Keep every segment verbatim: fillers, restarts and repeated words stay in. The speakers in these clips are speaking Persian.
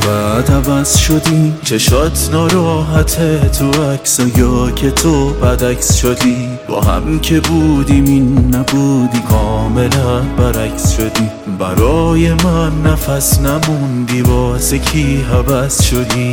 بعد عوض شدی، چشات ناراحته تو عکسا، یا که تو بد عکس شدی. با هم که بودیم این نبودی، کاملا برعکس شدی. برای من نفس نموندی، واسه کی هوس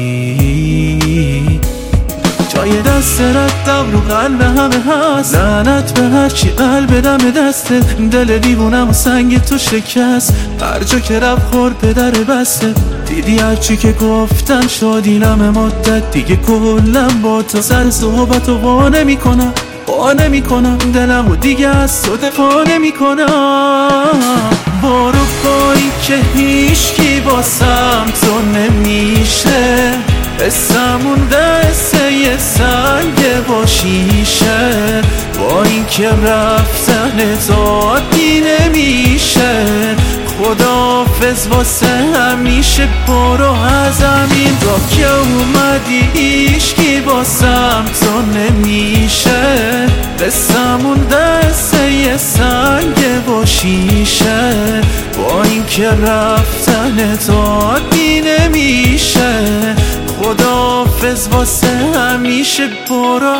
شدی. جای دست ردم رو قلب همه هست، لعنت به هرچی قلب دم دسته. دل دیوونم و سنگ تو شکست، هر جا که رفت خور پدر بسته. دیدی هرچی که گفتم شدی نم مدت، دیگه کلم با تو سر صحبت و وا نمی‌کنم، وا نمی‌کنم. دلم و دیگه از تو دفاع نمی‌کنم. برو پایی که هیچکی واسم تو نمیشه، اسمون دسته یه سنگ با شیشه. با این که رفتن تو عادی نمیشه، خداحافظ واسه همیشه. برو از زمین را که اومدی، هیچکی واسم تو نمیشه. قسمون دسته یه سنگ با شیشه. با این که رفتن تو عادی نمیشه، خداحافظ واسه همیشه. برو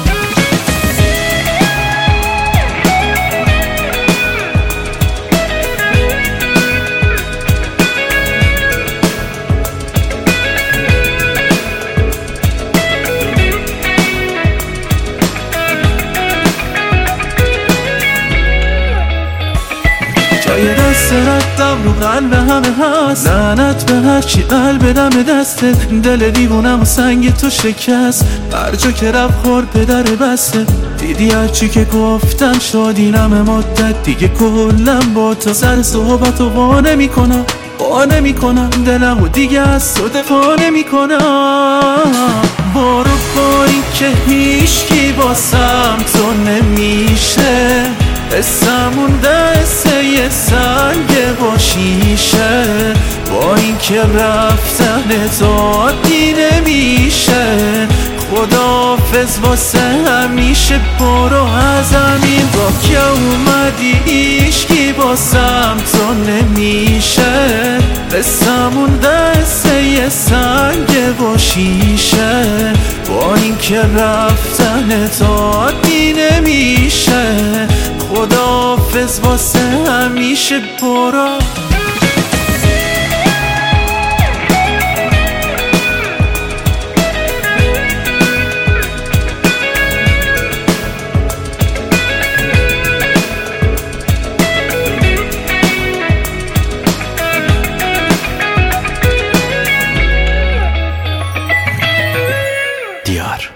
جای دست ردم رو قلب همه هست، لعنت به هرچی قلب دم دسته. دل دیوونم و سنگ تو شکست، هر جا که رفت خور پدر بسته. دیدی هرچی که گفتم شدی نم مدت، دیگه کلم با تو سر صحبت و وا نمی‌کنم، وا نمی‌کنم. دلم و دیگه از تو دفاع نمی‌کنم. برو پایی که هیچکی واسم تو نمیشه، اسمون دسته یه سنگ با شیشه. با این که رفتن تو عادی نمیشه، خداحافظ واسه همیشه. برو از زمین را که اومدی، هیچکی واسم تو نمیشه. اسمون دسته یه سنگ با شیشه. با این که رفتن تو عادی نمیشه، خداحافظ واسه همیشه. برو دیار.